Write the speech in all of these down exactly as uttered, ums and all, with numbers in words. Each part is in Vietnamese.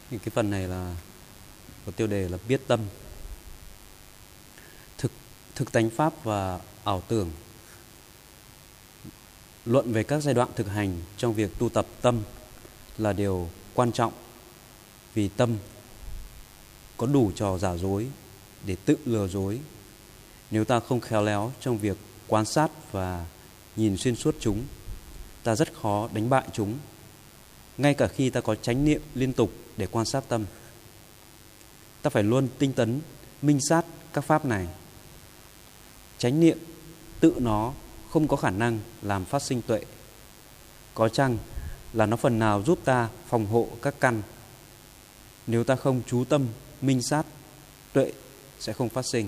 Thì cái phần này là có tiêu đề là biết tâm. Thực thực tánh pháp và ảo tưởng. Luận về các giai đoạn thực hành trong việc tu tập tâm là điều quan trọng, vì tâm có đủ trò giả dối để tự lừa dối. Nếu ta không khéo léo trong việc quan sát và nhìn xuyên suốt chúng, ta rất khó đánh bại chúng, ngay cả khi ta có chánh niệm liên tục để quan sát tâm. Ta phải luôn tinh tấn minh sát các pháp này. Chánh niệm tự nó không có khả năng làm phát sinh tuệ. Có chăng là nó phần nào giúp ta phòng hộ các căn. Nếu ta không chú tâm minh sát, tuệ sẽ không phát sinh.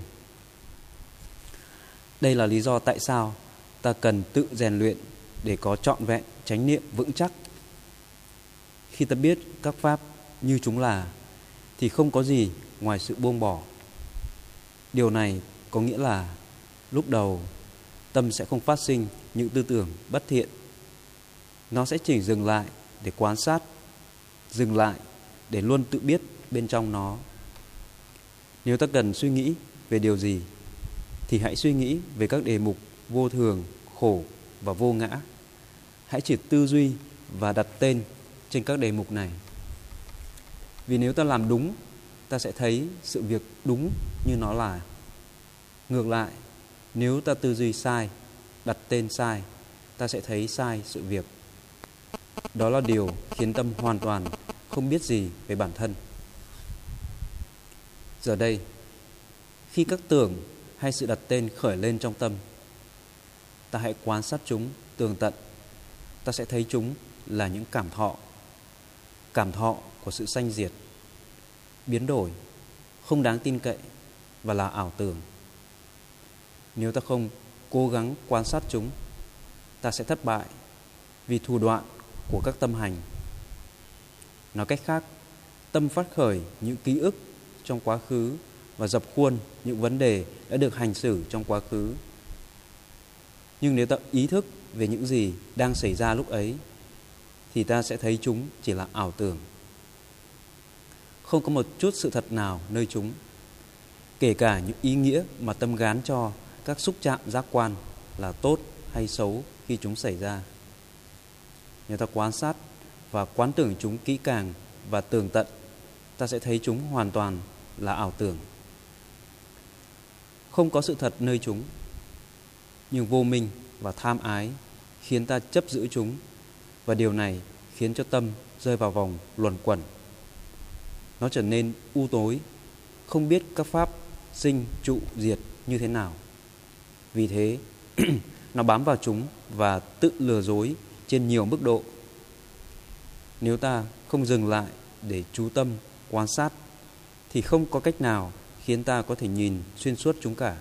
Đây là lý do tại sao ta cần tự rèn luyện để có trọn vẹn chánh niệm vững chắc. Khi ta biết các pháp như chúng là, thì không có gì ngoài sự buông bỏ. Điều này có nghĩa là lúc đầu tâm sẽ không phát sinh những tư tưởng bất thiện. Nó sẽ chỉ dừng lại để quan sát, dừng lại để luôn tự biết bên trong nó. Nếu ta cần suy nghĩ về điều gì, thì hãy suy nghĩ về các đề mục vô thường, khổ và vô ngã. Hãy chỉ tư duy và đặt tên trên các đề mục này. Vì nếu ta làm đúng, ta sẽ thấy sự việc đúng như nó là. Ngược lại, nếu ta tư duy sai, đặt tên sai, ta sẽ thấy sai sự việc. Đó là điều khiến tâm hoàn toàn không biết gì về bản thân. Giờ đây, khi các tưởng hay sự đặt tên khởi lên trong tâm, ta hãy quan sát chúng tường tận. Ta sẽ thấy chúng là những cảm thọ, cảm thọ của sự sanh diệt, biến đổi, không đáng tin cậy và là ảo tưởng. Nếu ta không cố gắng quan sát chúng, ta sẽ thất bại vì thủ đoạn của các tâm hành. Nói cách khác, tâm phát khởi những ký ức trong quá khứ và dập khuôn những vấn đề đã được hành xử trong quá khứ. Nhưng nếu ta ý thức về những gì đang xảy ra lúc ấy, thì ta sẽ thấy chúng chỉ là ảo tưởng. Không có một chút sự thật nào nơi chúng, kể cả những ý nghĩa mà tâm gán cho các xúc chạm giác quan là tốt hay xấu khi chúng xảy ra. Nếu ta quan sát và quán tưởng chúng kỹ càng và tường tận, ta sẽ thấy chúng hoàn toàn là ảo tưởng. Không có sự thật nơi chúng, nhưng vô minh và tham ái khiến ta chấp giữ chúng, và điều này khiến cho tâm rơi vào vòng luẩn quẩn. Nó trở nên u tối, không biết các pháp sinh trụ diệt như thế nào. Vì thế, nó bám vào chúng và tự lừa dối trên nhiều mức độ. Nếu ta không dừng lại để chú tâm quan sát, thì không có cách nào khiến ta có thể nhìn xuyên suốt chúng cả.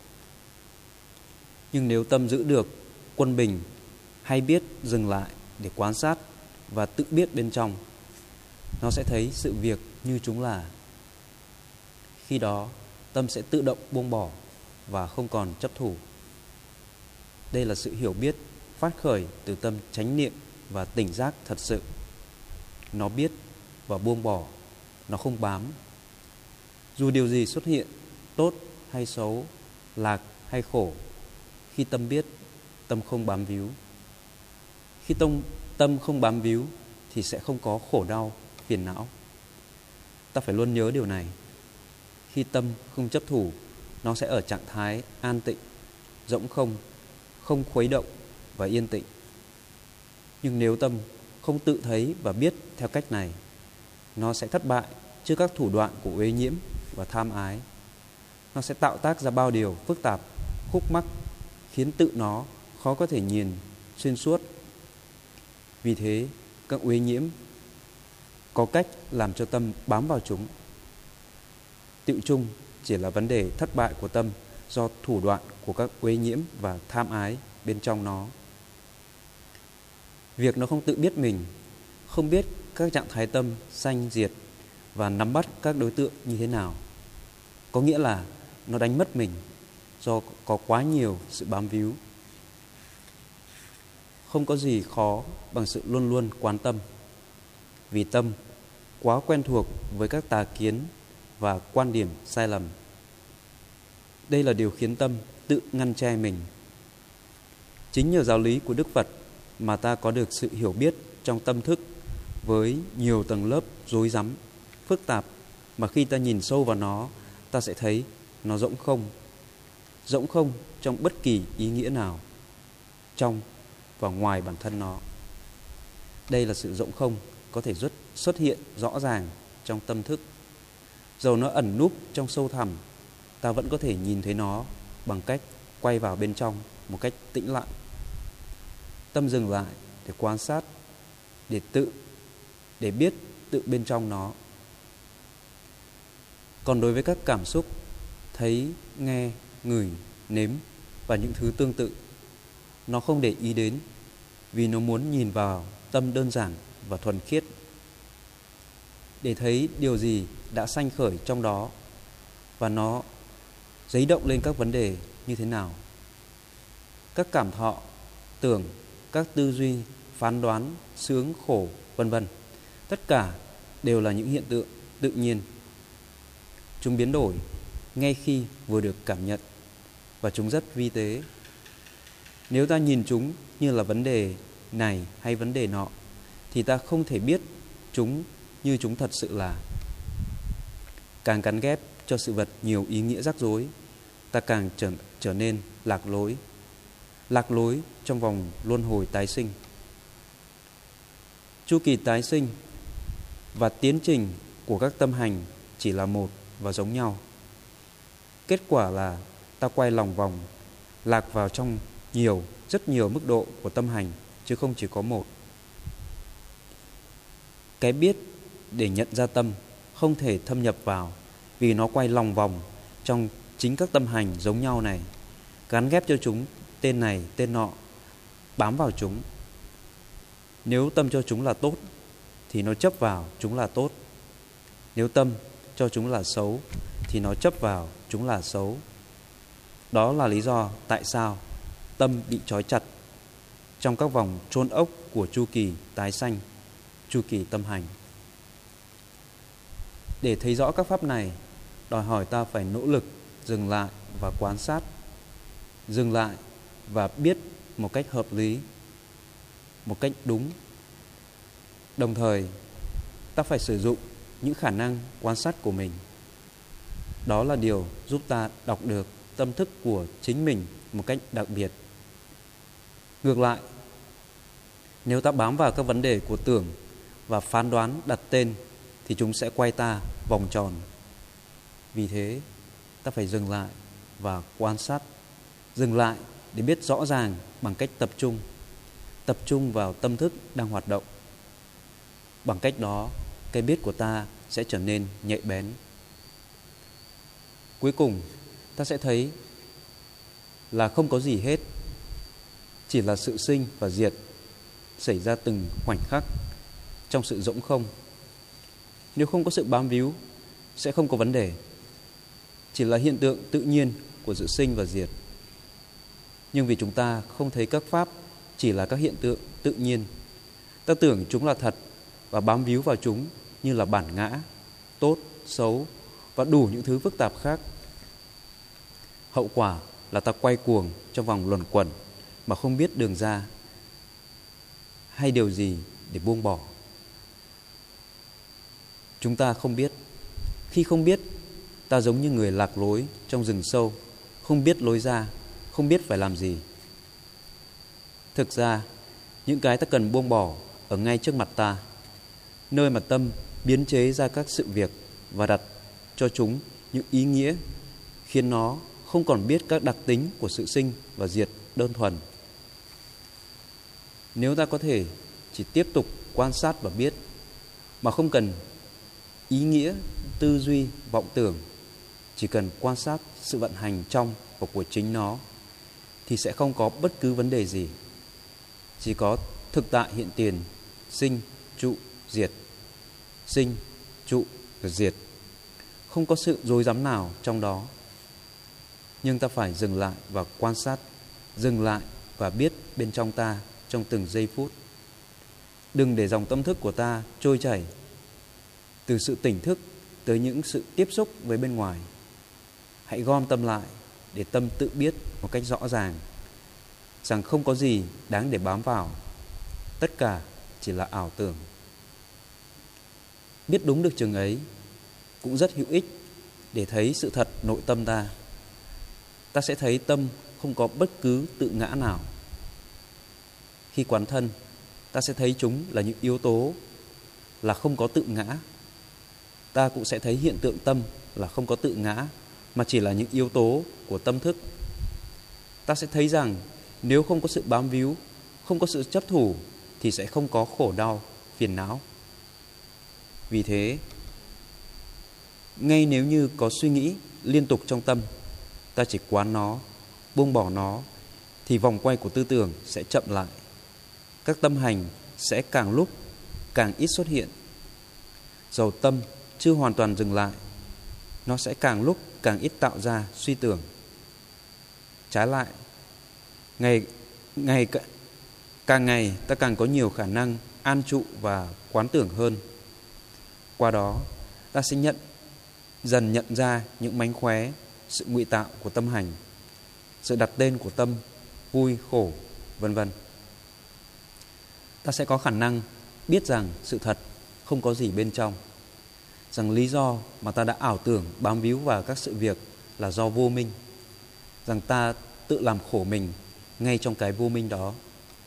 Nhưng nếu tâm giữ được quân bình, hay biết dừng lại để quan sát và tự biết bên trong, nó sẽ thấy sự việc như chúng là. Khi đó, tâm sẽ tự động buông bỏ và không còn chấp thủ. Đây là sự hiểu biết phát khởi từ tâm chánh niệm và tỉnh giác thật sự. Nó biết và buông bỏ, nó không bám. Dù điều gì xuất hiện, tốt hay xấu, lạc hay khổ, khi tâm biết, tâm không bám víu. Khi tâm, tâm không bám víu thì sẽ không có khổ đau, phiền não. Ta phải luôn nhớ điều này. Khi tâm không chấp thủ, nó sẽ ở trạng thái an tịnh, rỗng không, không khuấy động và yên tịnh. Nhưng nếu tâm không tự thấy và biết theo cách này, nó sẽ thất bại trước các thủ đoạn của uế nhiễm và tham ái. Nó sẽ tạo tác ra bao điều phức tạp, khúc mắc, khiến tự nó khó có thể nhìn xuyên suốt. Vì thế, các uế nhiễm có cách làm cho tâm bám vào chúng. Tựu chung chỉ là vấn đề thất bại của tâm do thủ đoạn của các uế nhiễm và tham ái bên trong nó. Việc nó không tự biết mình, không biết các trạng thái tâm sanh diệt và nắm bắt các đối tượng như thế nào, có nghĩa là nó đánh mất mình do có quá nhiều sự bám víu. Không có gì khó bằng sự luôn luôn quan tâm, vì tâm quá quen thuộc với các tà kiến và quan điểm sai lầm. Đây là điều khiến tâm tự ngăn che mình. Chính nhờ giáo lý của Đức Phật mà ta có được sự hiểu biết trong tâm thức với nhiều tầng lớp rối rắm, phức tạp, mà khi ta nhìn sâu vào nó, ta sẽ thấy nó rỗng không. Rỗng không trong bất kỳ ý nghĩa nào, trong và ngoài bản thân nó. Đây là sự rỗng không có thể rất xuất hiện rõ ràng trong tâm thức. Dầu nó ẩn núp trong sâu thẳm, ta vẫn có thể nhìn thấy nó bằng cách quay vào bên trong một cách tĩnh lặng. Tâm dừng lại để quan sát, để tự, để biết tự bên trong nó. Còn đối với các cảm xúc, thấy, nghe, ngửi, nếm và những thứ tương tự, nó không để ý đến vì nó muốn nhìn vào tâm đơn giản và thuần khiết để thấy điều gì đã sanh khởi trong đó và nó dấy động lên các vấn đề như thế nào. Các cảm thọ, tưởng, các tư duy, phán đoán, sướng, khổ, vân vân, tất cả đều là những hiện tượng tự nhiên. Chúng biến đổi ngay khi vừa được cảm nhận và chúng rất vi tế. Nếu ta nhìn chúng như là vấn đề này hay vấn đề nọ thì ta không thể biết chúng như chúng thật sự là. Càng gắn ghép cho sự vật nhiều ý nghĩa rắc rối, ta càng trở, trở nên lạc lối. Lạc lối trong vòng luân hồi tái sinh. Chu kỳ tái sinh và tiến trình của các tâm hành chỉ là một và giống nhau. Kết quả là ta quay lòng vòng, lạc vào trong nhiều, rất nhiều mức độ của tâm hành, chứ không chỉ có một. Cái biết để nhận ra tâm không thể thâm nhập vào vì nó quay lòng vòng trong chính các tâm hành giống nhau này, gắn ghép cho chúng tên này, tên nọ, bám vào chúng. Nếu tâm cho chúng là tốt thì nó chấp vào chúng là tốt. Nếu tâm cho chúng là xấu thì nó chấp vào chúng là xấu. Đó là lý do tại sao tâm bị trói chặt trong các vòng chôn ốc của chu kỳ tái sanh, chu kỳ tâm hành. Để thấy rõ các pháp này, đòi hỏi ta phải nỗ lực dừng lại và quan sát, dừng lại và biết một cách hợp lý, một cách đúng. Đồng thời, ta phải sử dụng những khả năng quan sát của mình. Đó là điều giúp ta đọc được tâm thức của chính mình một cách đặc biệt. Ngược lại, nếu ta bám vào các vấn đề của tưởng và phán đoán đặt tên thì chúng sẽ quay ta vòng tròn. Vì thế, ta phải dừng lại và quan sát. Dừng lại để biết rõ ràng bằng cách tập trung. Tập trung vào tâm thức đang hoạt động. Bằng cách đó, cái biết của ta sẽ trở nên nhạy bén. Cuối cùng, ta sẽ thấy là không có gì hết, chỉ là sự sinh và diệt xảy ra từng khoảnh khắc trong sự rỗng không. Nếu không có sự bám víu, sẽ không có vấn đề. Chỉ là hiện tượng tự nhiên của sự sinh và diệt. Nhưng vì chúng ta không thấy các pháp chỉ là các hiện tượng tự nhiên, ta tưởng chúng là thật và bám víu vào chúng như là bản ngã, tốt, xấu và đủ những thứ phức tạp khác. Hậu quả là ta quay cuồng trong vòng luẩn quẩn mà không biết đường ra hay điều gì để buông bỏ. Chúng ta không biết. Khi không biết, ta giống như người lạc lối trong rừng sâu, không biết lối ra, không biết phải làm gì. Thực ra, những cái ta cần buông bỏ ở ngay trước mặt ta, nơi mà tâm biến chế ra các sự việc và đặt cho chúng những ý nghĩa khiến nó không còn biết các đặc tính của sự sinh và diệt đơn thuần. Nếu ta có thể chỉ tiếp tục quan sát và biết mà không cần ý nghĩa, tư duy, vọng tưởng, chỉ cần quan sát sự vận hành trong và của chính nó, thì sẽ không có bất cứ vấn đề gì. Chỉ có thực tại hiện tiền, sinh, trụ, diệt, sinh, trụ, và diệt. Không có sự rối rắm nào trong đó. Nhưng ta phải dừng lại và quan sát, dừng lại và biết bên trong ta trong từng giây phút. Đừng để dòng tâm thức của ta trôi chảy. từ sự tỉnh thức tới những sự tiếp xúc với bên ngoài. Hãy gom tâm lại để tâm tự biết một cách rõ ràng rằng không có gì đáng để bám vào, tất cả chỉ là ảo tưởng. Biết đúng được chừng ấy cũng rất hữu ích để thấy sự thật nội tâm ta. Ta sẽ thấy tâm không có bất cứ tự ngã nào. Khi quán thân, ta sẽ thấy chúng là những yếu tố, là không có tự ngã. Ta cũng sẽ thấy hiện tượng tâm là không có tự ngã, mà chỉ là những yếu tố của tâm thức. Ta sẽ thấy rằng nếu không có sự bám víu, không có sự chấp thủ, thì sẽ không có khổ đau, phiền não. Vì thế, ngay nếu như có suy nghĩ liên tục trong tâm, ta chỉ quán nó, buông bỏ nó, thì vòng quay của tư tưởng sẽ chậm lại. Các tâm hành sẽ càng lúc càng ít xuất hiện. Dầu tâm chưa hoàn toàn dừng lại, nó sẽ càng lúc càng ít tạo ra suy tưởng. Trái lại, ngày, ngày, càng ngày ta càng có nhiều khả năng an trụ và quán tưởng hơn. Qua đó, ta sẽ nhận dần nhận ra những mánh khóe, sự ngụy tạo của tâm hành, sự đặt tên của tâm, vui, khổ, vân vân. Ta sẽ có khả năng biết rằng sự thật không có gì bên trong, rằng lý do mà ta đã ảo tưởng bám víu vào các sự việc là do vô minh, rằng ta tự làm khổ mình ngay trong cái vô minh đó.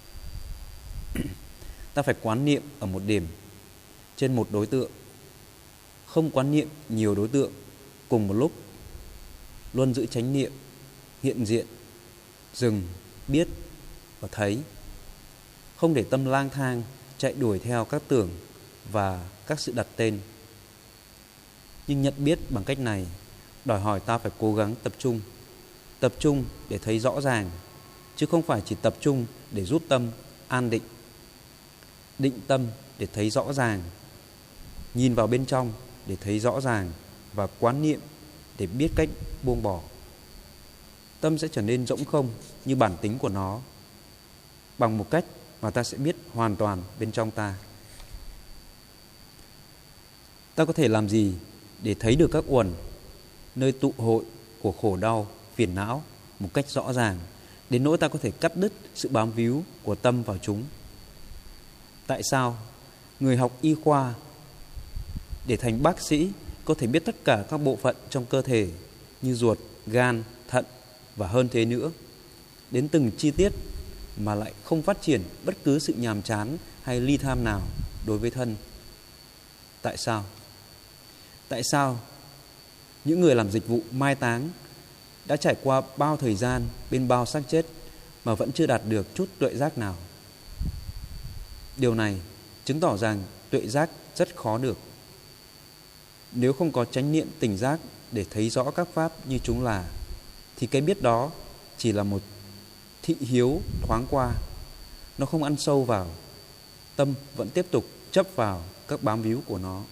Ta phải quán niệm ở một điểm, trên một đối tượng, không quán niệm nhiều đối tượng cùng một lúc, luôn giữ chánh niệm, hiện diện, dừng, biết và thấy, không để tâm lang thang chạy đuổi theo các tưởng và các sự đặt tên. Nhưng nhận biết bằng cách này đòi hỏi ta phải cố gắng tập trung, tập trung để thấy rõ ràng, chứ không phải chỉ tập trung để rút tâm an định. Định tâm để thấy rõ ràng, nhìn vào bên trong để thấy rõ ràng, và quán niệm để biết cách buông bỏ. Tâm sẽ trở nên rỗng không như bản tính của nó, bằng một cách mà ta sẽ biết hoàn toàn bên trong ta. Ta có thể làm gì để thấy được các uẩn, nơi tụ hội của khổ đau, phiền não một cách rõ ràng, đến nỗi ta có thể cắt đứt sự bám víu của tâm vào chúng? Tại sao người học y khoa để thành bác sĩ có thể biết tất cả các bộ phận trong cơ thể như ruột, gan, thận và hơn thế nữa, đến từng chi tiết, mà lại không phát triển bất cứ sự nhàm chán hay ly tham nào đối với thân? Tại sao? Tại sao những người làm dịch vụ mai táng đã trải qua bao thời gian bên bao xác chết mà vẫn chưa đạt được chút tuệ giác nào? Điều này chứng tỏ rằng tuệ giác rất khó được. Nếu không có chánh niệm tỉnh giác để thấy rõ các pháp như chúng là, thì cái biết đó chỉ là một thị hiếu thoáng qua. Nó không ăn sâu vào, tâm vẫn tiếp tục chấp vào các bám víu của nó.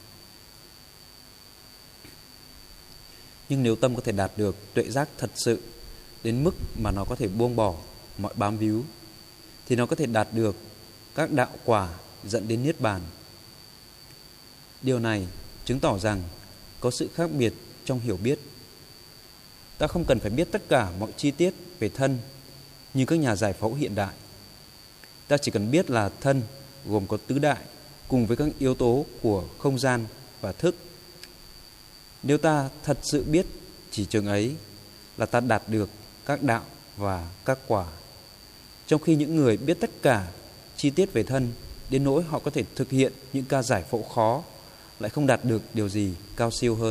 Nhưng nếu tâm có thể đạt được tuệ giác thật sự đến mức mà nó có thể buông bỏ mọi bám víu, thì nó có thể đạt được các đạo quả dẫn đến niết bàn. Điều này chứng tỏ rằng có sự khác biệt trong hiểu biết. Ta không cần phải biết tất cả mọi chi tiết về thân như các nhà giải phẫu hiện đại. Ta chỉ cần biết là thân gồm có tứ đại cùng với các yếu tố của không gian và thức. Nếu ta thật sự biết chỉ chừng ấy là ta đạt được các đạo và các quả. Trong khi những người biết tất cả chi tiết về thân đến nỗi họ có thể thực hiện những ca giải phẫu khó lại không đạt được điều gì cao siêu hơn.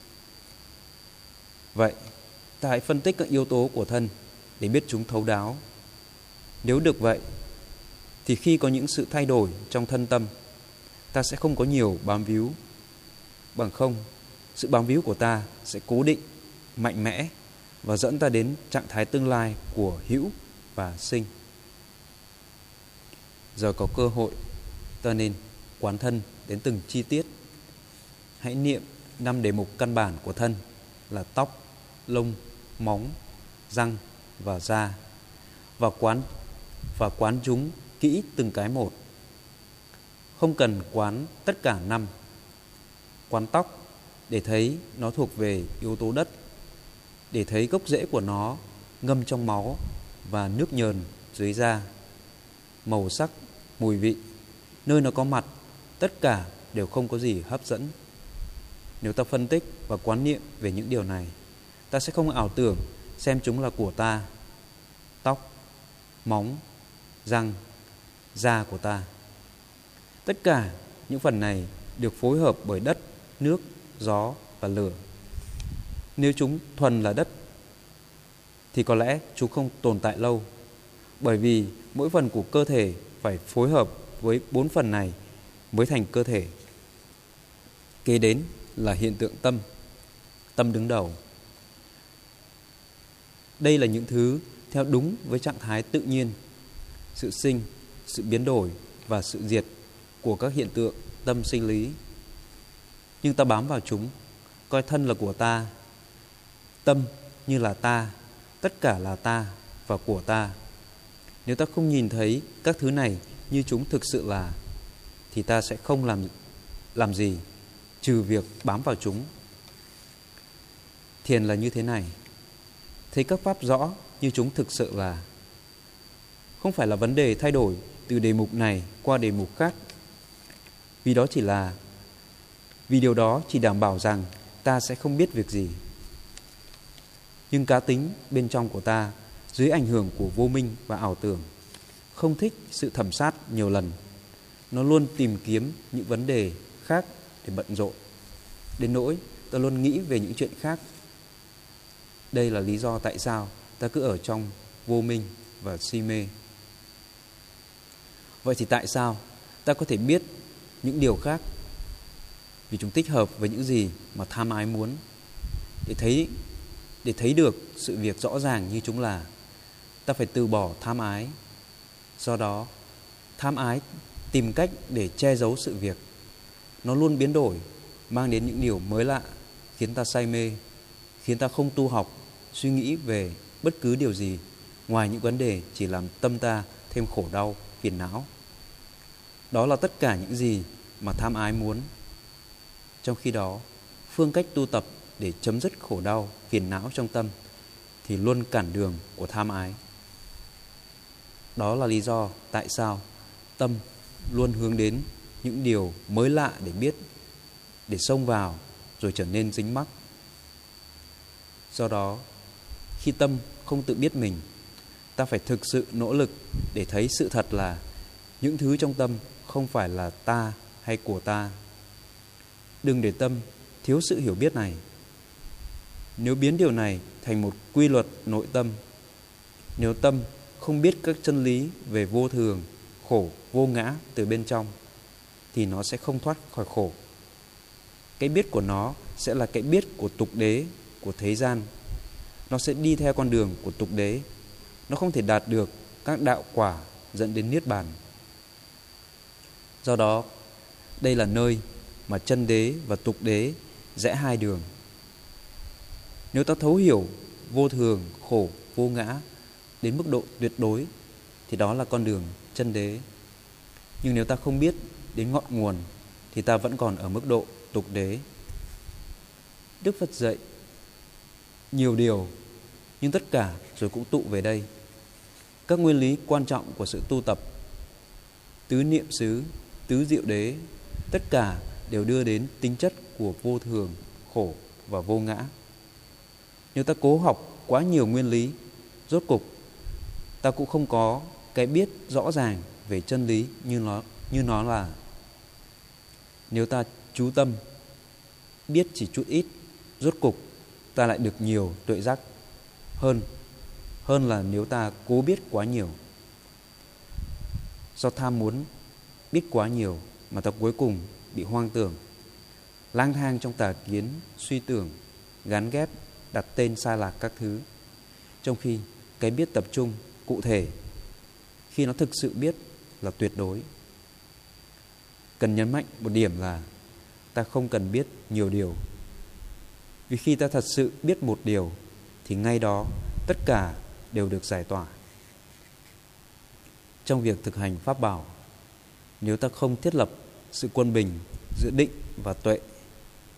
Vậy, ta hãy phân tích các yếu tố của thân để biết chúng thấu đáo. Nếu được vậy, thì khi có những sự thay đổi trong thân tâm, ta sẽ không có nhiều bám víu. Bằng không, sự bám víu của ta sẽ cố định, mạnh mẽ và dẫn ta đến trạng thái tương lai của hữu và sinh. Giờ có cơ hội, ta nên quán thân đến từng chi tiết. Hãy niệm năm đề mục căn bản của thân là tóc, lông, móng, răng và da, và quán và quán chúng kỹ từng cái một. Không cần quán tất cả năm. quán tóc để thấy nó thuộc về yếu tố đất, để thấy gốc rễ của nó ngâm trong máu và nước nhờn dưới da. Màu sắc, mùi vị, nơi nó có mặt, tất cả đều không có gì hấp dẫn. Nếu ta phân tích và quán niệm về những điều này, ta sẽ không ảo tưởng xem chúng là của ta. Tóc, móng, răng, da của ta. Tất cả những phần này được phối hợp bởi đất, nước, gió và lửa. Nếu chúng thuần là đất thì có lẽ chúng không tồn tại lâu, bởi vì mỗi phần của cơ thể phải phối hợp với bốn phần này mới thành cơ thể. Kế đến là hiện tượng tâm. Tâm đứng đầu. Đây là những thứ theo đúng với trạng thái tự nhiên, sự sinh, sự biến đổi và sự diệt của các hiện tượng tâm sinh lý. Nhưng ta bám vào chúng, coi thân là của ta, tâm như là ta, tất cả là ta và của ta. Nếu ta không nhìn thấy các thứ này như chúng thực sự là, thì ta sẽ không làm làm gì trừ việc bám vào chúng. Thiền là như thế này, thấy các pháp rõ như chúng thực sự là. Không phải là vấn đề thay đổi từ đề mục này qua đề mục khác, vì đó chỉ là vì điều đó chỉ đảm bảo rằng ta sẽ không biết việc gì. Nhưng cá tính bên trong của ta, dưới ảnh hưởng của vô minh và ảo tưởng, không thích sự thẩm sát nhiều lần. Nó luôn tìm kiếm những vấn đề khác để bận rộn, đến nỗi ta luôn nghĩ về những chuyện khác. Đây là lý do tại sao ta cứ ở trong vô minh và si mê. Vậy thì tại sao ta có thể biết những điều khác? Vì chúng tích hợp với những gì mà tham ái muốn. Để thấy, để thấy được sự việc rõ ràng như chúng là, ta phải từ bỏ tham ái. Do đó, tham ái tìm cách để che giấu sự việc. Nó luôn biến đổi, mang đến những điều mới lạ, khiến ta say mê, khiến ta không tu học, suy nghĩ về bất cứ điều gì, ngoài những vấn đề chỉ làm tâm ta thêm khổ đau, phiền não. Đó là tất cả những gì mà tham ái muốn. Trong khi đó, phương cách tu tập để chấm dứt khổ đau, phiền não trong tâm thì luôn cản đường của tham ái. Đó là lý do tại sao tâm luôn hướng đến những điều mới lạ để biết, để xông vào rồi trở nên dính mắc. Do đó, khi tâm không tự biết mình, ta phải thực sự nỗ lực để thấy sự thật là những thứ trong tâm không phải là ta hay của ta. Đừng để tâm thiếu sự hiểu biết này. Nếu biến điều này thành một quy luật nội tâm, nếu tâm không biết các chân lý về vô thường, khổ, vô ngã từ bên trong, thì nó sẽ không thoát khỏi khổ. Cái biết của nó sẽ là cái biết của tục đế, của thế gian. Nó sẽ đi theo con đường của tục đế. Nó không thể đạt được các đạo quả dẫn đến niết bàn. Do đó, đây là nơi mà chân đế và tục đế rẽ hai đường. Nếu ta thấu hiểu vô thường, khổ, vô ngã đến mức độ tuyệt đối, thì đó là con đường chân đế. Nhưng nếu ta không biết đến ngọn nguồn, thì ta vẫn còn ở mức độ tục đế. Đức Phật dạy nhiều điều, nhưng tất cả rồi cũng tụ về đây. Các nguyên lý quan trọng của sự tu tập, tứ niệm xứ, tứ diệu đế, tất cả đều đưa đến tính chất của vô thường, khổ và vô ngã. Nếu ta cố học quá nhiều nguyên lý, rốt cục ta cũng không có cái biết rõ ràng về chân lý như nó, như nó là. Nếu ta chú tâm, biết chỉ chút ít, rốt cục ta lại được nhiều tuệ giác hơn, hơn là nếu ta cố biết quá nhiều. Do tham muốn biết quá nhiều mà ta cuối cùng bị hoang tưởng, lang thang trong tà kiến, suy tưởng, gán ghép, đặt tên sai lạc các thứ. Trong khi cái biết tập trung, cụ thể, khi nó thực sự biết là tuyệt đối. Cần nhấn mạnh một điểm là ta không cần biết nhiều điều. Vì khi ta thật sự biết một điều, thì ngay đó tất cả đều được giải tỏa. Trong việc thực hành pháp bảo, nếu ta không thiết lập sự quân bình giữa định và tuệ,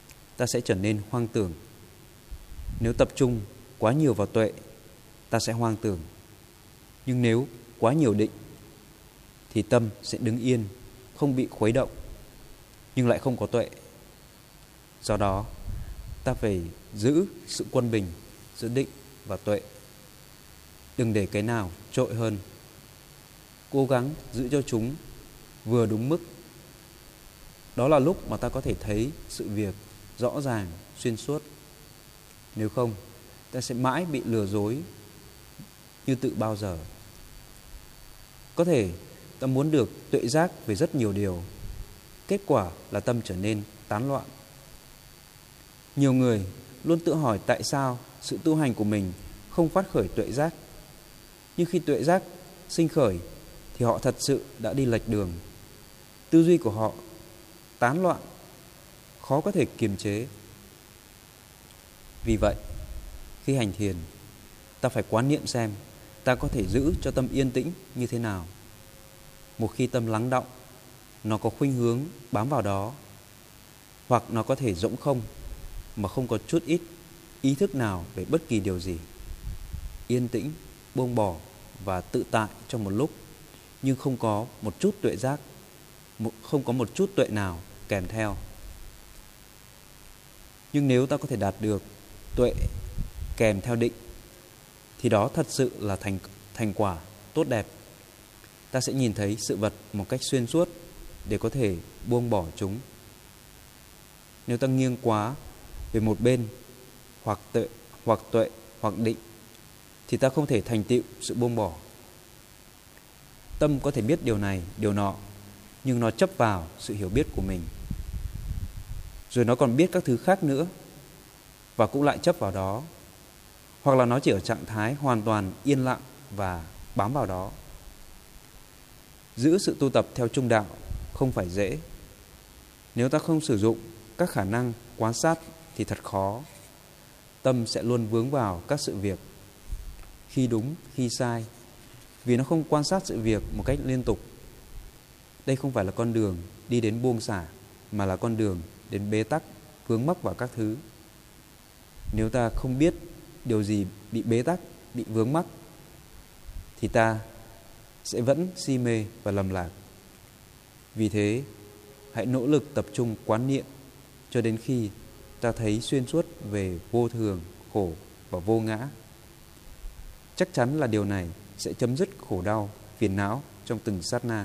ta sẽ trở nên hoang tưởng. Nếu tập trung quá nhiều vào tuệ, ta sẽ hoang tưởng. Nhưng nếu quá nhiều định, thì tâm sẽ đứng yên, không bị khuấy động, nhưng lại không có tuệ. Do đó, ta phải giữ sự quân bình giữa định và tuệ. Đừng để cái nào trội hơn. Cố gắng giữ cho chúng vừa đúng mức. Đó là lúc mà ta có thể thấy sự việc rõ ràng, xuyên suốt. Nếu không, ta sẽ mãi bị lừa dối như tự bao giờ. Có thể ta muốn được tuệ giác về rất nhiều điều. Kết quả là tâm trở nên tán loạn. Nhiều người luôn tự hỏi tại sao sự tu hành của mình không phát khởi tuệ giác. Nhưng khi tuệ giác sinh khởi thì họ thật sự đã đi lệch đường. Tư duy của họ tán loạn, khó có thể kiềm chế. Vì vậy, khi hành thiền, ta phải quán niệm xem ta có thể giữ cho tâm yên tĩnh như thế nào. Một khi tâm lắng đọng, nó có khuynh hướng bám vào đó, hoặc nó có thể rỗng không mà không có chút ít ý thức nào về bất kỳ điều gì. Yên tĩnh, buông bỏ và tự tại trong một lúc, nhưng không có một chút tuệ giác, không có một chút tuệ nào kèm theo. Nhưng nếu ta có thể đạt được tuệ kèm theo định, thì đó thật sự là thành, thành quả tốt đẹp. Ta sẽ nhìn thấy sự vật một cách xuyên suốt để có thể buông bỏ chúng. Nếu ta nghiêng quá về một bên, hoặc tuệ, hoặc tuệ, hoặc định, thì ta không thể thành tựu sự buông bỏ. Tâm có thể biết điều này, điều nọ, nhưng nó chấp vào sự hiểu biết của mình. Rồi nó còn biết các thứ khác nữa, và cũng lại chấp vào đó. Hoặc là nó chỉ ở trạng thái hoàn toàn yên lặng và bám vào đó. Giữ sự tu tập theo trung đạo không phải dễ. Nếu ta không sử dụng các khả năng quan sát thì thật khó. Tâm sẽ luôn vướng vào các sự việc, khi đúng, khi sai, vì nó không quan sát sự việc một cách liên tục. Đây không phải là con đường đi đến buông xả, mà là con đường đến bế tắc, vướng mắc vào các thứ. Nếu ta không biết điều gì bị bế tắc, bị vướng mắc, thì ta sẽ vẫn si mê và lầm lạc. Vì thế, hãy nỗ lực tập trung quán niệm cho đến khi ta thấy xuyên suốt về vô thường, khổ và vô ngã. Chắc chắn là điều này sẽ chấm dứt khổ đau, phiền não trong từng sát na.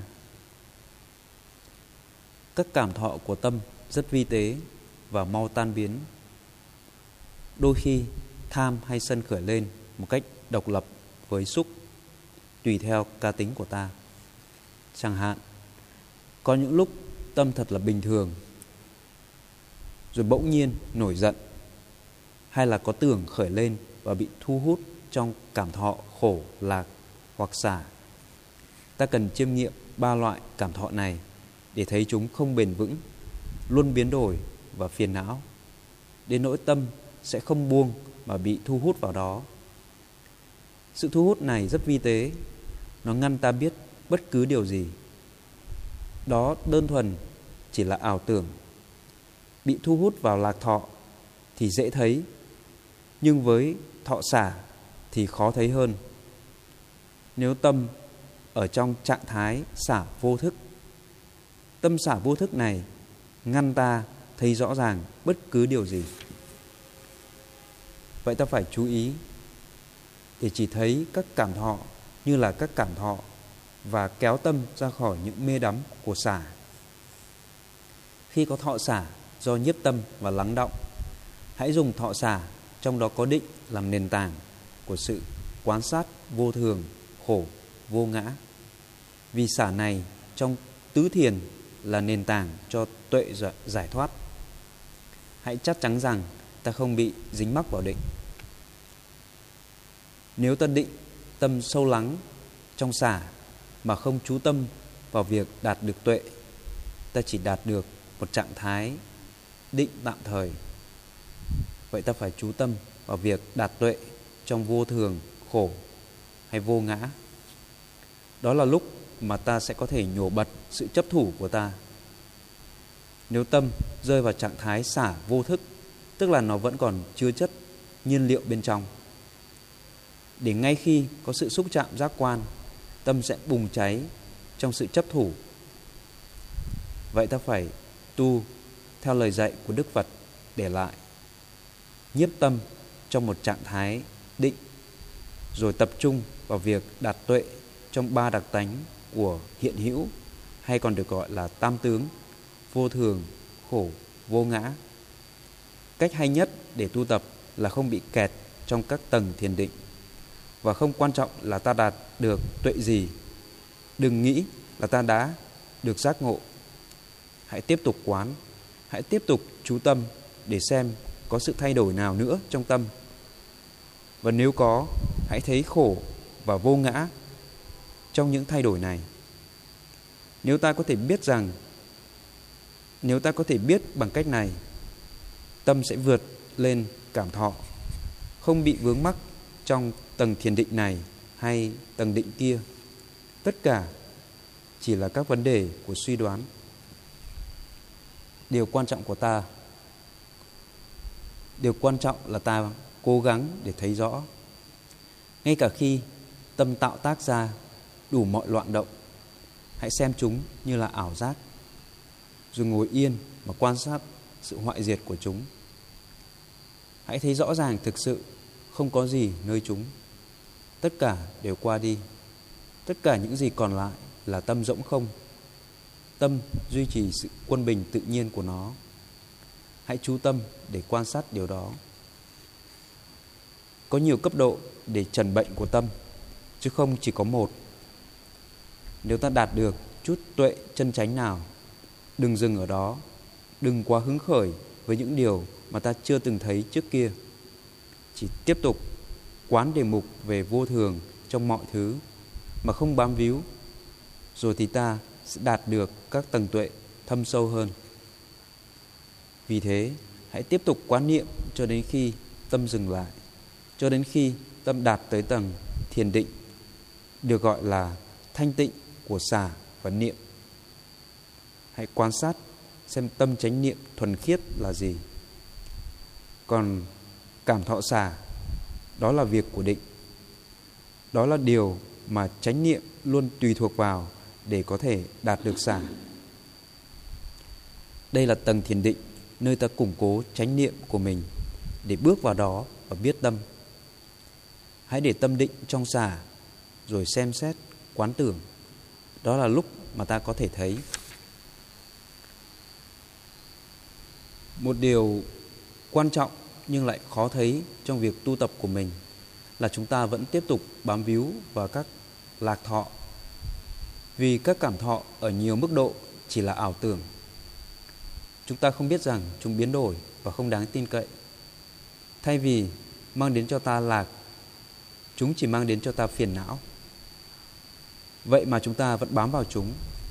Các cảm thọ của tâm rất vi tế và mau tan biến. Đôi khi tham hay sân khởi lên một cách độc lập với xúc, tùy theo cá tính của ta. Chẳng hạn, có những lúc tâm thật là bình thường, rồi bỗng nhiên nổi giận, hay là có tưởng khởi lên và bị thu hút trong cảm thọ khổ, lạc hoặc xả. Ta cần chiêm nghiệm ba loại cảm thọ này để thấy chúng không bền vững, luôn biến đổi và phiền não, đến nỗi tâm sẽ không buông mà bị thu hút vào đó. Sự thu hút này rất vi tế, nó ngăn ta biết bất cứ điều gì. Đó đơn thuần chỉ là ảo tưởng. Bị thu hút vào lạc thọ thì dễ thấy, nhưng với thọ xả thì khó thấy hơn. Nếu tâm ở trong trạng thái xả vô thức, tâm xả vô thức này ngăn ta thấy rõ ràng bất cứ điều gì. Vậy ta phải chú ý để chỉ thấy các cảm thọ như là các cảm thọ và kéo tâm ra khỏi những mê đắm của xả. Khi có thọ xả do nhiếp tâm và lắng đọng, hãy dùng thọ xả trong đó có định làm nền tảng của sự quan sát vô thường, khổ, vô ngã. Vì xả này trong tứ thiền là nền tảng cho tuệ giải thoát. Hãy chắc chắn rằng ta không bị dính mắc vào định. Nếu ta định tâm sâu lắng trong xả mà không chú tâm vào việc đạt được tuệ, ta chỉ đạt được một trạng thái định tạm thời. Vậy ta phải chú tâm vào việc đạt tuệ trong vô thường, khổ hay vô ngã. Đó là lúc mà ta sẽ có thể nhổ bật sự chấp thủ của ta. Nếu tâm rơi vào trạng thái xả vô thức tức là nó vẫn còn chứa chất nhiên liệu bên trong. Để ngay khi có sự xúc chạm giác quan, tâm sẽ bùng cháy trong sự chấp thủ. Vậy ta phải tu theo lời dạy của Đức Phật để lại. Nhiếp tâm trong một trạng thái định, rồi tập trung vào việc đạt tuệ trong ba đặc tánh của hiện hữu, hay còn được gọi là tam tướng: vô thường, khổ, vô ngã. Cách hay nhất để tu tập là không bị kẹt trong các tầng thiền định, và không quan trọng là ta đạt được tuệ gì. Đừng nghĩ là ta đã được giác ngộ. Hãy tiếp tục quán, hãy tiếp tục chú tâm để xem có sự thay đổi nào nữa trong tâm. Và nếu có, hãy thấy khổ và vô ngã trong những thay đổi này. Nếu ta có thể biết rằng, nếu ta có thể biết bằng cách này, tâm sẽ vượt lên cảm thọ, không bị vướng mắc trong tầng thiền định này hay tầng định kia. Tất cả chỉ là các vấn đề của suy đoán. Điều quan trọng của ta, điều quan trọng là ta cố gắng để thấy rõ. Ngay cả khi tâm tạo tác ra đủ mọi loạn động, hãy xem chúng như là ảo giác, rồi ngồi yên mà quan sát sự hoại diệt của chúng. Hãy thấy rõ ràng thực sự không có gì nơi chúng. Tất cả đều qua đi. Tất cả những gì còn lại là tâm rỗng không. Tâm duy trì sự quân bình tự nhiên của nó. Hãy chú tâm để quan sát điều đó. Có nhiều cấp độ để trần bệnh của tâm, chứ không chỉ có một. Nếu ta đạt được chút tuệ chân chánh nào, đừng dừng ở đó. Đừng quá hứng khởi với những điều mà ta chưa từng thấy trước kia. Chỉ tiếp tục quán đề mục về vô thường trong mọi thứ mà không bám víu, rồi thì ta sẽ đạt được các tầng tuệ thâm sâu hơn. Vì thế, hãy tiếp tục quán niệm cho đến khi tâm dừng lại, cho đến khi tâm đạt tới tầng thiền định, được gọi là thanh tịnh của xả và niệm. Hãy quan sát xem tâm chánh niệm thuần khiết là gì. Còn cảm thọ xả, đó là việc của định. Đó là điều mà chánh niệm luôn tùy thuộc vào để có thể đạt được xả. Đây là tầng thiền định, nơi ta củng cố chánh niệm của mình để bước vào đó và biết tâm. Hãy để tâm định trong xả, rồi xem xét, quán tưởng. Đó là lúc mà ta có thể thấy. Một điều quan trọng nhưng lại khó thấy trong việc tu tập của mình là chúng ta vẫn tiếp tục bám víu vào các lạc thọ. Vì các cảm thọ ở nhiều mức độ chỉ là ảo tưởng. Chúng ta không biết rằng chúng biến đổi và không đáng tin cậy. Thay vì mang đến cho ta lạc, chúng chỉ mang đến cho ta phiền não. Vậy mà chúng ta vẫn bám vào chúng.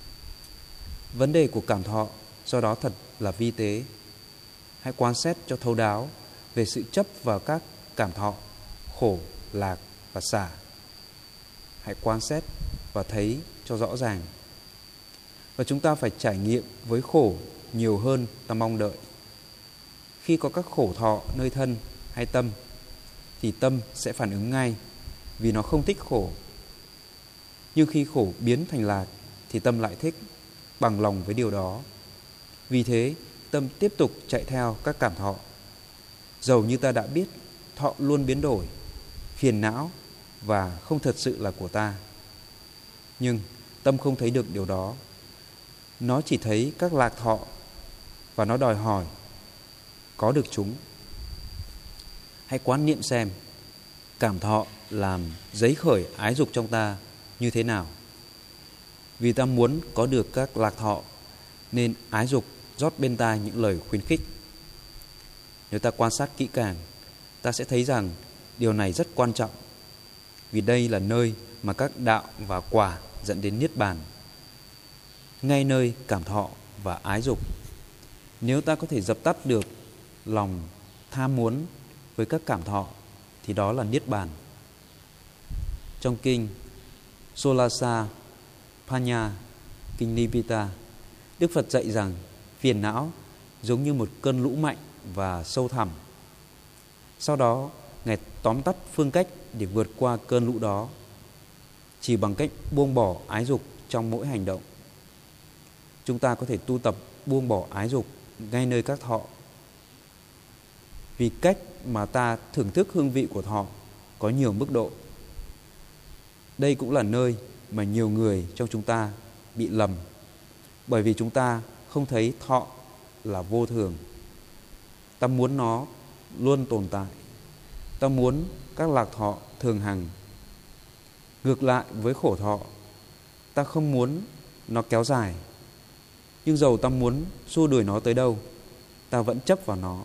Vấn đề của cảm thọ do đó thật là vi tế. Hãy quan sát cho thấu đáo về sự chấp vào các cảm thọ khổ, lạc và xả. Hãy quan sát và thấy cho rõ ràng. Và chúng ta phải trải nghiệm với khổ nhiều hơn ta mong đợi. Khi có các khổ thọ nơi thân hay tâm, thì tâm sẽ phản ứng ngay vì nó không thích khổ. Nhưng khi khổ biến thành lạc thì tâm lại thích, bằng lòng với điều đó. Vì thế, tâm tiếp tục chạy theo các cảm thọ. Dầu như ta đã biết thọ luôn biến đổi, phiền não và không thật sự là của ta. Nhưng tâm không thấy được điều đó. Nó chỉ thấy các lạc thọ và nó đòi hỏi có được chúng. Hãy quán niệm xem cảm thọ làm dấy khởi ái dục trong ta như thế nào. Vì ta muốn có được các lạc thọ nên ái dục rót bên ta những lời khuyến khích. Nếu ta quan sát kỹ càng, ta sẽ thấy rằng điều này rất quan trọng. Vì đây là nơi mà các đạo và quả dẫn đến niết bàn. Ngay nơi cảm thọ và ái dục. Nếu ta có thể dập tắt được lòng tham muốn với các cảm thọ thì đó là niết bàn. Trong kinh Solasa Panya, kinh Nipita, Đức Phật dạy rằng phiền não giống như một cơn lũ mạnh và sâu thẳm. Sau đó, Ngài tóm tắt phương cách để vượt qua cơn lũ đó, chỉ bằng cách buông bỏ ái dục trong mỗi hành động. Chúng ta có thể tu tập buông bỏ ái dục ngay nơi các thọ. Vì cách mà ta thưởng thức hương vị của thọ có nhiều mức độ. Đây cũng là nơi mà nhiều người trong chúng ta bị lầm, bởi vì chúng ta không thấy thọ là vô thường. Ta muốn nó luôn tồn tại. Ta muốn các lạc thọ thường hằng. Ngược lại với khổ thọ, ta không muốn nó kéo dài. Nhưng dầu ta muốn xua đuổi nó tới đâu, ta vẫn chấp vào nó.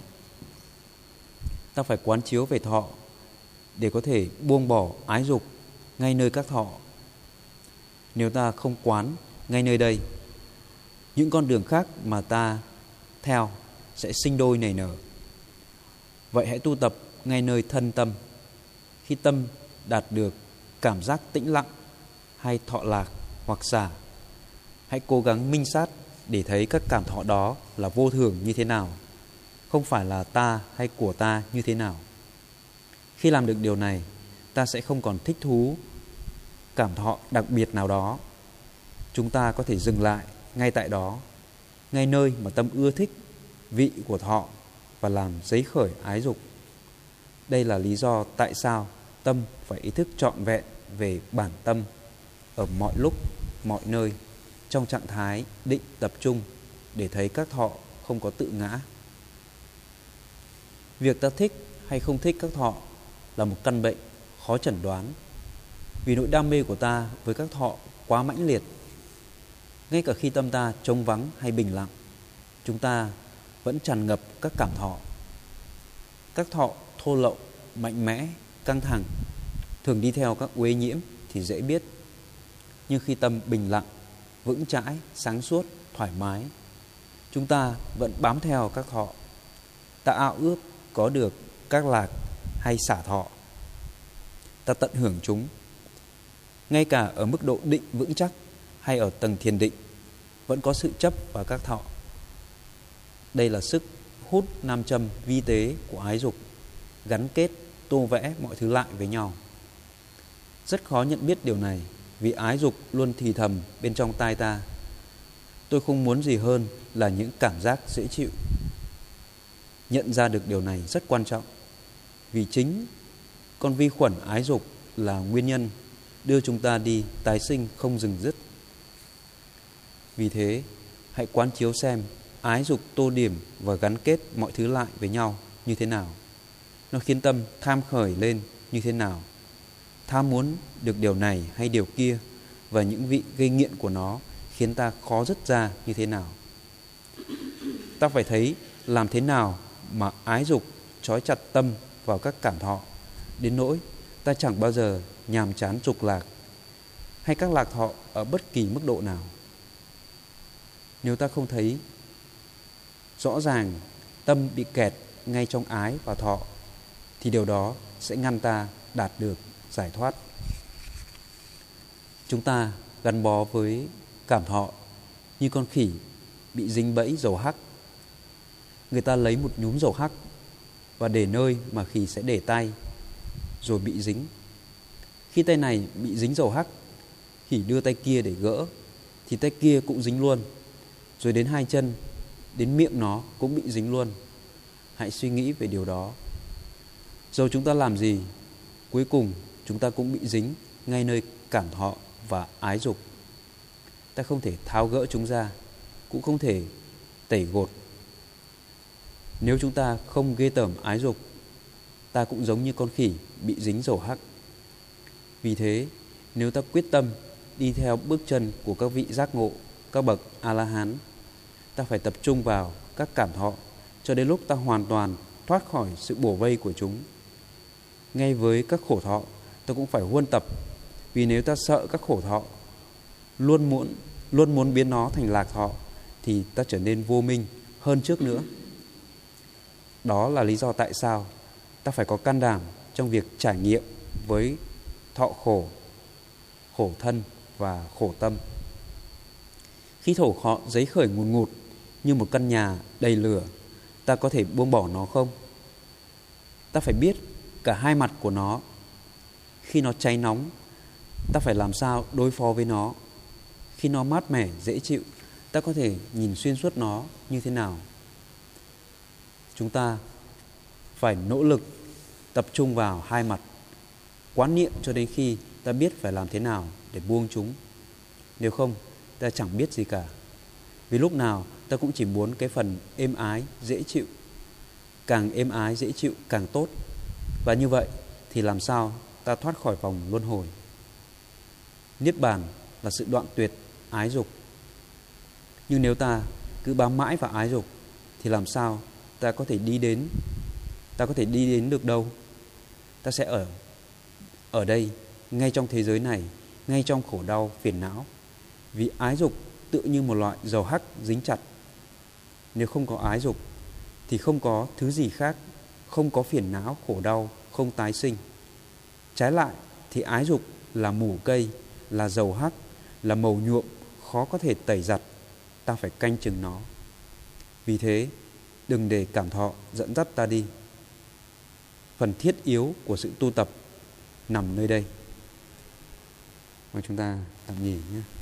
Ta phải quán chiếu về thọ để có thể buông bỏ ái dục ngay nơi các thọ. Nếu ta không quán ngay nơi đây, những con đường khác mà ta theo sẽ sinh đôi nảy nở. Vậy hãy tu tập ngay nơi thân tâm. Khi tâm đạt được cảm giác tĩnh lặng hay thọ lạc hoặc xả, hãy cố gắng minh sát để thấy các cảm thọ đó là vô thường như thế nào, không phải là ta hay của ta như thế nào. Khi làm được điều này, ta sẽ không còn thích thú cảm thọ đặc biệt nào đó. Chúng ta có thể dừng lại ngay tại đó, ngay nơi mà tâm ưa thích vị của thọ và làm dấy khởi ái dục. Đây là lý do tại sao tâm phải ý thức trọn vẹn về bản tâm ở mọi lúc, mọi nơi, trong trạng thái định tập trung để thấy các thọ không có tự ngã. Việc ta thích hay không thích các thọ là một căn bệnh khó chẩn đoán, vì nỗi đam mê của ta với các thọ quá mãnh liệt. Ngay cả khi tâm ta trống vắng hay bình lặng, chúng ta vẫn tràn ngập các cảm thọ. Các thọ thô lậu, mạnh mẽ, căng thẳng, thường đi theo các uế nhiễm thì dễ biết. Nhưng khi tâm bình lặng, vững chãi, sáng suốt, thoải mái, chúng ta vẫn bám theo các thọ. Ta ao ước có được các lạc hay xả thọ. Ta tận hưởng chúng. Ngay cả ở mức độ định vững chắc hay ở tầng thiền định, vẫn có sự chấp vào các thọ. Đây là sức hút nam châm vi tế của ái dục, gắn kết, tô vẽ mọi thứ lại với nhau. Rất khó nhận biết điều này, vì ái dục luôn thì thầm bên trong tai ta: tôi không muốn gì hơn là những cảm giác dễ chịu. Nhận ra được điều này rất quan trọng, vì chính con vi khuẩn ái dục là nguyên nhân đưa chúng ta đi tái sinh không dừng dứt. Vì thế, hãy quán chiếu xem ái dục tô điểm và gắn kết mọi thứ lại với nhau như thế nào. Nó khiến tâm tham khởi lên như thế nào. Tham muốn được điều này hay điều kia, và những vị gây nghiện của nó khiến ta khó dứt ra như thế nào. Ta phải thấy làm thế nào mà ái dục trói chặt tâm vào các cảm thọ, đến nỗi ta chẳng bao giờ nhàm chán dục lạc hay các lạc thọ ở bất kỳ mức độ nào. Nếu ta không thấy rõ ràng tâm bị kẹt ngay trong ái và thọ, thì điều đó sẽ ngăn ta đạt được giải thoát. Chúng ta gắn bó với cảm thọ như con khỉ bị dính bẫy dầu hắc. Người ta lấy một nhúm dầu hắc và để nơi mà khỉ sẽ để tay, rồi bị dính. Khi tay này bị dính dầu hắc, khỉ đưa tay kia để gỡ, thì tay kia cũng dính luôn. Rồi đến hai chân, đến miệng nó cũng bị dính luôn. Hãy suy nghĩ về điều đó. Dầu chúng ta làm gì, cuối cùng chúng ta cũng bị dính ngay nơi cảm thọ và ái dục. Ta không thể tháo gỡ chúng ra, cũng không thể tẩy gột. Nếu chúng ta không ghê tởm ái dục, ta cũng giống như con khỉ bị dính dầu hắc. Vì thế, nếu ta quyết tâm đi theo bước chân của các vị giác ngộ, các bậc A-la-hán, ta phải tập trung vào các cảm thọ cho đến lúc ta hoàn toàn thoát khỏi sự bủa vây của chúng. Ngay với các khổ thọ, ta cũng phải huân tập, vì nếu ta sợ các khổ thọ, luôn muốn luôn muốn biến nó thành lạc thọ, thì ta trở nên vô minh hơn trước nữa. Đó là lý do tại sao ta phải có can đảm trong việc trải nghiệm với thọ khổ, khổ thân và khổ tâm. Khi thổ khọ giấy khởi ngùn ngụt như một căn nhà đầy lửa, ta ta có thể buông bỏ nó không? Ta phải biết cả hai mặt của nó. Khi nó cháy nóng, ta phải làm sao đối phó với nó. Khi nó mát mẻ, dễ chịu, ta có thể nhìn xuyên suốt nó như thế nào. Chúng ta phải nỗ lực tập trung vào hai mặt, quán niệm cho đến khi ta biết phải làm thế nào để buông chúng. Nếu không, ta chẳng biết gì cả. Vì lúc nào ta cũng chỉ muốn cái phần êm ái, dễ chịu. Càng êm ái, dễ chịu càng tốt. Và như vậy thì làm sao ta thoát khỏi vòng luân hồi. Niết bàn là sự đoạn tuyệt ái dục. Nhưng nếu ta cứ bám mãi vào ái dục thì làm sao ta có thể đi đến ta có thể đi đến được đâu? Ta sẽ ở ở đây, ngay trong thế giới này, ngay trong khổ đau phiền não. Vì ái dục tựa như một loại dầu hắc dính chặt. Nếu không có ái dục thì không có thứ gì khác, không có phiền não, khổ đau, không tái sinh. Trái lại thì ái dục là mủ cây, là dầu hắc, là màu nhuộm, khó có thể tẩy giặt. Ta phải canh chừng nó. Vì thế, đừng để cảm thọ dẫn dắt ta đi. Phần thiết yếu của sự tu tập nằm nơi đây. Và chúng ta tạm nghỉ nhé.